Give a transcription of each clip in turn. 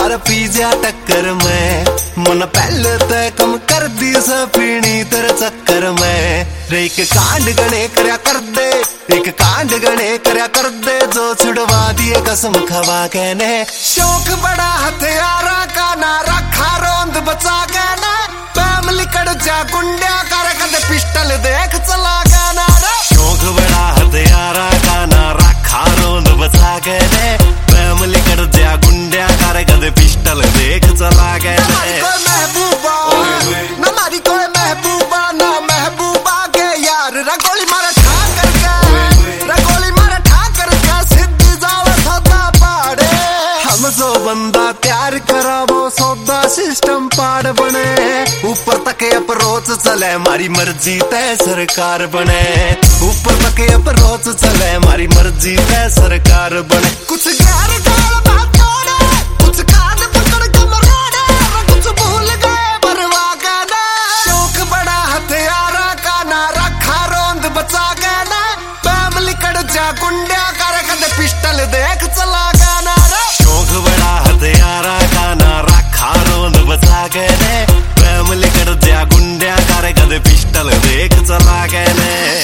बार P जा टक्कर में, मन पहले तय कम कर दी सपीनी तेरे चक्कर में। रे एक कांड गणे करया कर दे, एक कांड गणे करया कर दे, जो छुड़वा दिए कसम खवा के ने। शौक बड़ा हथियारा का ना रखा रोंद बचा के ना, फैमिली कड़ जा गुंडा कर कद पिस्टल देख चला के ना। शौक बड़ा हथियारा का ना रखा रोंद बचा के ने, फैमिली कड़ जा गुंडा कर कद पिस्टल देख चला के ने। महबूबा ना मारी कोई महबूबा ना महबूबा के यार, रगोली मारे ठा करके, रगोली मारे ठा करके सिद्धी जावे सौदा पाड़े। हम जो बंदा तैयार करा वो सौदा सिस्टम पाड़ बने, ऊपर तक अप्रोच चले मारी मर्जी तय सरकार बने, ऊपर तक अप्रोच चले मारी मर्जी तय सरकार बने। कुछ गैर गाल बात तोड़े, कुछ कान पकड़ के मरोड़े, कुछ भूल गए परवा का ना। शौक बड़ा हथियारा का ना रखा रोंद बचा के ना, फैमिली कड़ जा गुंडा कर कद पिस्टल देख चला के ना। शौक बड़ा हथियारा का ना रखा रोंद बचा के ने, फैमिली कड़ जा गुंडा कर कद पिस्टल देख चला के ने।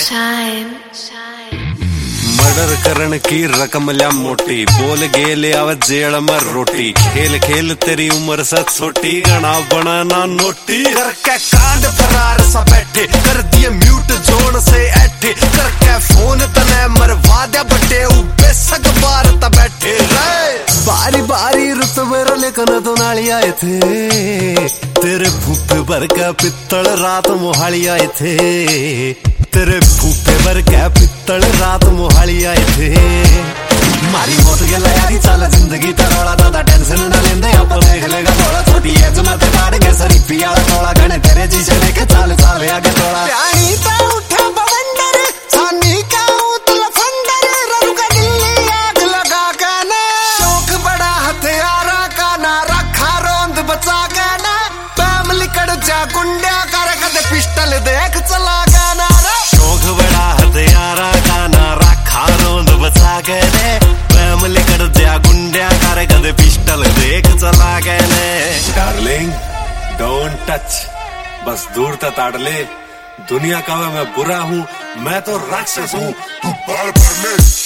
मर्डर करन की रकम ल्या मोटी, बोल गेले आवे जेल में रोटी, खेल खेल तेरी उम्र से छोटी, गणा बनाना नोटी। करके कांड फरार सा बैठे, कर दिए म्यूट जोन से ऐठे, करके फोन तने मरवा दे बटे, बेसक बार ता बैठे रे। बारी बारी रुतबे लेकिन तो नाली आए थे, तेरे फूफे भर का पित्तल रात मोहाली आए थे, तेरे फूफे भर का पित्तल रात मोहाली आए थे। मारी मौत गला यारी चल जिंदगी तरोड़ा, दादा टेंशन न लेंदे आप देख लेगा थोड़ा, छोटी एज में ते काट के शरीफी आला थोड़ा, गणे तेरे जी से लेके चाल चाल आगे थोड़ा। प्यानी ता उठा बवंडर, सानी का उतल फंडर, ररु का दिल्ली आग लगा के ना। शौक बड़ा हथियारा का ना रखा रोंद बचा के ना, फैमिली कड़ जा गुंडा कर कद पिस्टल देख चला के ना। शौक बड़ा हथियारा का ना रखा रोंद बचा के ने, फैमिली कड़ जा गुंडा कर कद पिस्टल देख चला के ने। डार्लिंग डोंट टच, बस दूर तक ताड़ ले, दुनिया का मैं बुरा हूँ, मैं तो राक्षस हूँ, तू बार बार में